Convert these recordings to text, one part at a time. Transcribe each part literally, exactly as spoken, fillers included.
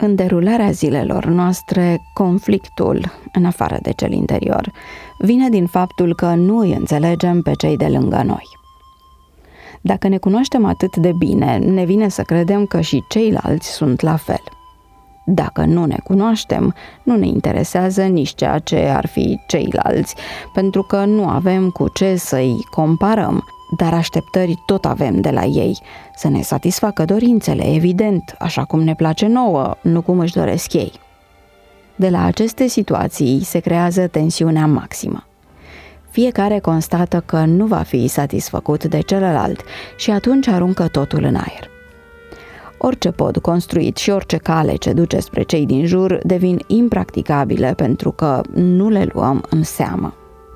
În derularea zilelor noastre, conflictul, în afară de cel interior, vine din faptul că nu îi înțelegem pe cei de lângă noi. Dacă ne cunoaștem atât de bine, ne vine să credem că și ceilalți sunt la fel. Dacă nu ne cunoaștem, nu ne interesează nici ceea ce ar fi ceilalți, pentru că nu avem cu ce să-i comparăm, dar așteptări tot avem de la ei, să ne satisfacă dorințele, evident, așa cum ne place nouă, nu cum își doresc ei. De la aceste situații se creează tensiunea maximă. Fiecare constată că nu va fi satisfăcut de celălalt și atunci aruncă totul în aer. Orice pod construit și orice cale ce duce spre cei din jur devin impracticabile pentru că nu le luăm în seamă.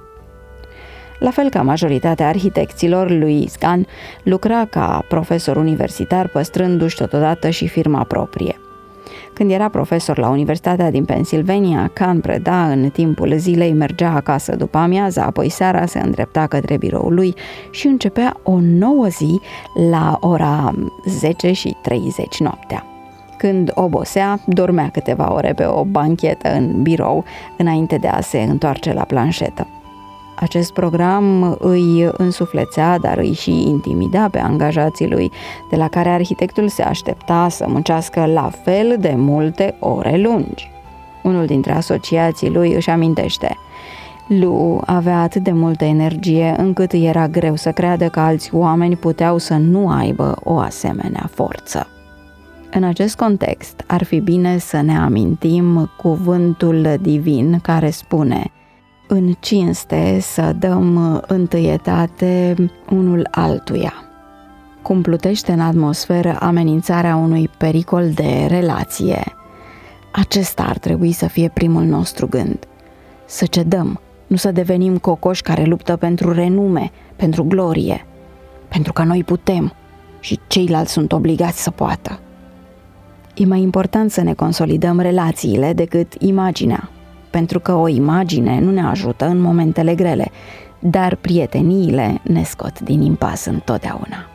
La fel ca majoritatea arhitecților, lui Kahn lucra ca profesor universitar, păstrându-și totodată și firma proprie. Când era profesor la Universitatea din Pennsylvania, Kahn preda în timpul zilei, mergea acasă după amiază, apoi seara se îndrepta către biroul lui și începea o nouă zi la ora zece și treizeci noaptea. Când obosea, dormea câteva ore pe o banchetă în birou, înainte de a se întoarce la planșetă. Acest program îi însuflețea, dar îi și intimida pe angajații lui, de la care arhitectul se aștepta să muncească la fel de multe ore lungi. Unul dintre asociații lui își amintește: Lou avea atât de multă energie încât îi era greu să creadă că alți oameni puteau să nu aibă o asemenea forță. În acest context, ar fi bine să ne amintim cuvântul divin care spune: în cinste să dăm întâietate unul altuia. Cum plutește în atmosferă amenințarea unui pericol de relație, acesta ar trebui să fie primul nostru gând. Să cedăm, nu să devenim cocoși care luptă pentru renume, pentru glorie, pentru că noi putem și ceilalți sunt obligați să poată. E mai important să ne consolidăm relațiile decât imaginea, pentru că o imagine nu ne ajută în momentele grele, dar prieteniile ne scot din impas întotdeauna.